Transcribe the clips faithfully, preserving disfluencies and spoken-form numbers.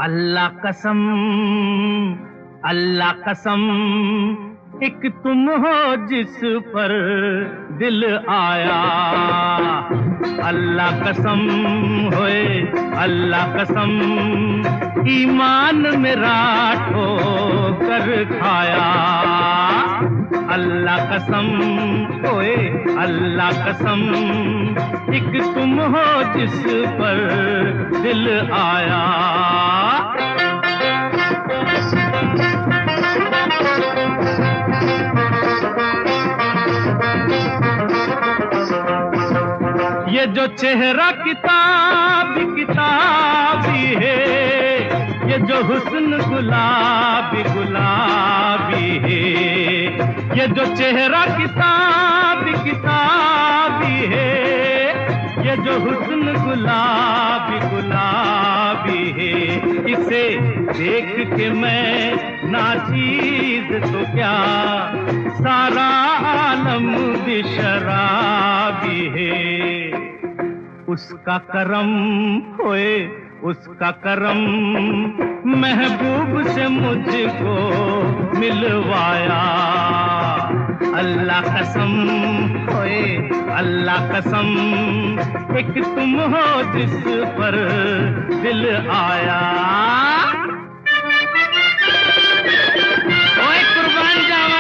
अल्लाह कसम, अल्लाह कसम, एक तुम हो जिस पर दिल आया। अल्लाह कसम होए, अल्लाह कसम, ईमान मेरा ठोकर खाया। अल्लाह कसम होए, अल्लाह कसम, एक तुम हो जिस पर दिल आया। ये जो चेहरा किताबी किताबी है, ये जो हुस्न गुलाबी गुलाबी है, ये जो चेहरा किताबी किताबी है, ये जो हुस्न गुलाबी गुलाबी है, इसे देख के मैं नाचीज तो क्या सारा आलम भी शराबी है। उसका करम होए, उसका करम, महबूब से मुझको मिलवाया। अल्लाह कसम होए, अल्लाह कसम, एक तुम हो जिस पर दिल आया। ओए कुर्बान जावा।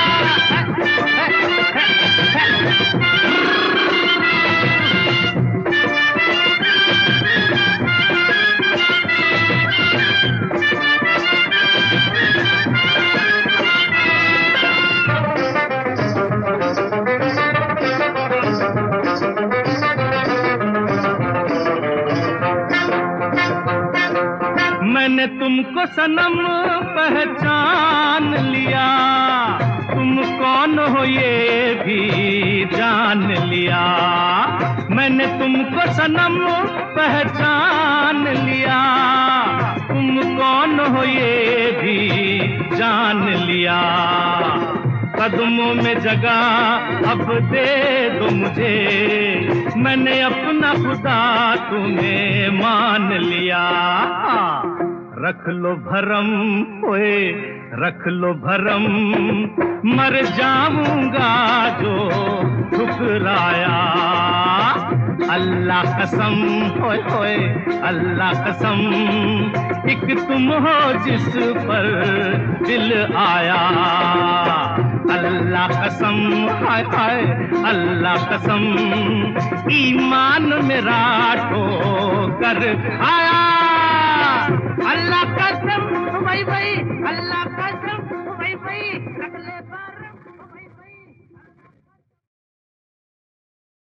मैंने तुमको सनम पहचान लिया, तुम कौन हो ये भी जान लिया। मैंने तुमको सनम पहचान लिया, तुम कौन हो ये भी जान लिया। कदमों में जगह अब दे दो मुझे, मैंने अपना खुदा तुम्हें मान लिया। रख लो भरम ओए, रख लो भरम, मर जाऊंगा जो ठुकराया। अल्लाह कसम होए होए, अल्लाह कसम, एक तुम हो जिस पर दिल आया। अल्लाह कसम हाय हाय, अल्लाह कसम, ईमान मेरा ठोकर आया। अल्लाह कसम भाई भाई, अल्लाह कसम।